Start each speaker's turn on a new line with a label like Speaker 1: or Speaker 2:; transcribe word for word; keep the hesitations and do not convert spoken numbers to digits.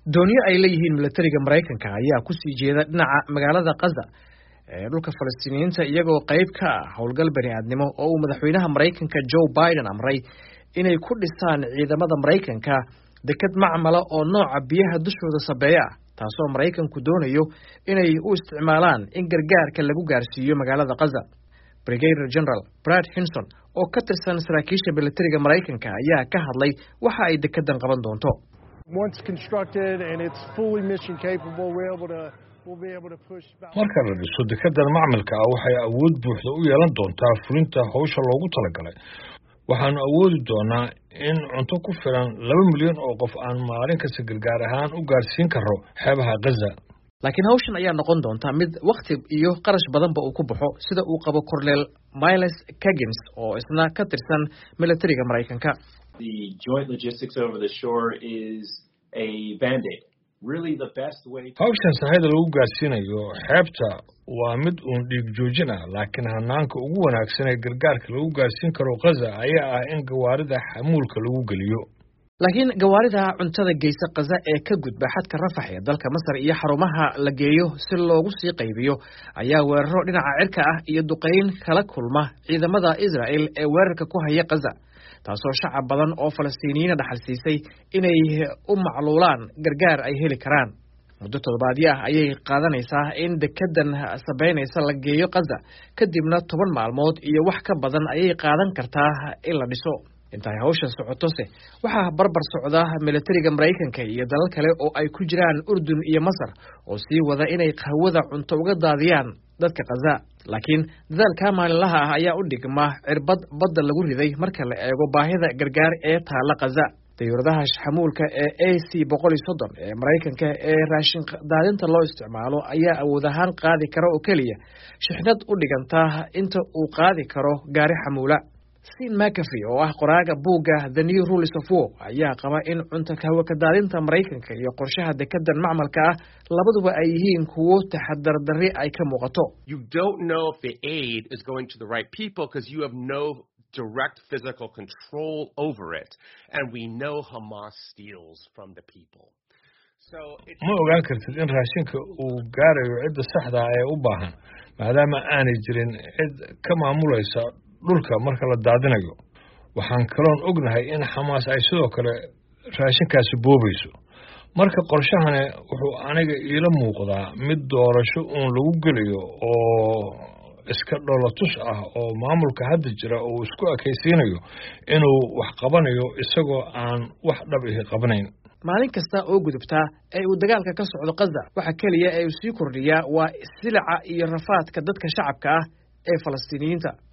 Speaker 1: dooniyo ay leeyihiin militariga Mareykanka ayaa ku sii jeeda dhinaca magaalada Gaza ee dhulka Falastiiniyiinta iyagoo qayb ka ah howlgal bani'aadnimo oo uu madaxweynaha Mareykanka Joe Biden amray inay ku dhisaan ciidamada Mareykanka dekad macmala oo nooca biyaha dushooda sabeeya taasoo Mareykanku doonayo inay u isticmaalaan in gargaarka lagu gaarsiiyo magaalada Gaza. Brigadier General Brad Hinson oo ka tirsan saraakiisha militariga Mareykanka ayaa ka hadlay waxa ay dekadan qaban doonto.
Speaker 2: Once constructed and it's fully mission capable, we're able to we'll be able to push back.
Speaker 3: Marka la dhiso dekadan macmalka ah waxay awood buuxda u yeelan doontaa fulinta hawsha loogu talagalay. Waxaanu awoodi doonaa in cunto ku filan laba milyan oo qof aan maalin kasta gargaar ahaan u gaarsiin karo xeebaha Gaza.
Speaker 1: Laakiin hawshan ayaa noqon doonta mid waqti iyo qarash badanba uu ku baxo sida uu qabo Colonel Miles Kagins oo isna ka tirsan militariga Mareykanka.
Speaker 4: The joint logistics over the shore is a band-aid. Really the best way to...
Speaker 3: Hawshan sahayda lagu gaarsiinayo xeebta waa mid uun dhiig joojin ah laakiin hanaanka ugu wanaagsan ee gargaarka lagu gaarsiin karo Gaza ayaa ah in gawaarida xamuulka lagu geliyo.
Speaker 1: laakiin gawaarida cuntada geysa Gaza ee ka gudba xadka Rafax ee dalka Masar iyo xarumaha la geeyo si loogu sii qaybiyo ayaa weeraro dhinaca cirka ah iyo duqeyn kala kulma ciidamada Israel ee weerarka ku haya Gaza taasoo shacab badan oo Falastiiniyiin dhaxal siisay inay u macluulaan gargaar ay heli karaan. muddo toddobaadyo ah ayay qaadanaysaa in dekadan sabeynaysa la geeyo Gaza kadibna toban maalmood iyo wax ka badan ayay qaadan kartaa in la dhiso. inta ay hawshan socoto se waxaa barbar socda militariga Mareykanka iyo dalal kale oo ay ku jiraan Urdun iyo Masar oo sii wada inay qahwada cunto uga daadiyaan dadka Gaza. laakiin dadaalka maalinlaha ah ayaa u dhigma cirbad badda lagu riday marka la eego baahida gargaar ee taala Gaza. dayuuradaha xamuulka ee A C boqol iyo soddon ee Mareykanka ee raashin daadinta loo isticmaalo ayaa awood ahaan qaadi kara oo kaliya shixnad u dhiganta inta uu qaadi karo gaari xamuula. Sean McAfee oo ah qoraaga buugga The New Rules of War ayaa qaba in cunto kawa ka daadinta Mareykanka iyo qorshaha dekadan macmalka ah labaduba ay yihiin kuwo taxadar darri ay ka muuqato.
Speaker 5: You don't know if the aid is going to the right people because you have no direct physical control over it, and we know Hamas steals from the people.
Speaker 3: So ma ogaan kartid in raashinka uu gaarayo cidda saxda ah ee u baahan maadaama aanay jirin cid ka maamulaysa dhulka marka la daadinayo. waxaan kaloon ognahay in Hamas ay sidoo kale raashinkaasi boobayso. marka qorshahani wuxuu aniga ila muuqdaa mid doorasho uun lagu geliyo oo iska dholatus ah oo maamulka hadda jira oo isku akaysiinayo inuu wax qabanayo isagoo aan wax dhab ah qabanayn.
Speaker 1: maalin kasta oo gudubta ee uu dagaalka ka socdo Gaza waxa kaliya ee uu sii kordhiyaa waa silica iyo rafaadka dadka shacabka ah ee Falastiiniyiinta.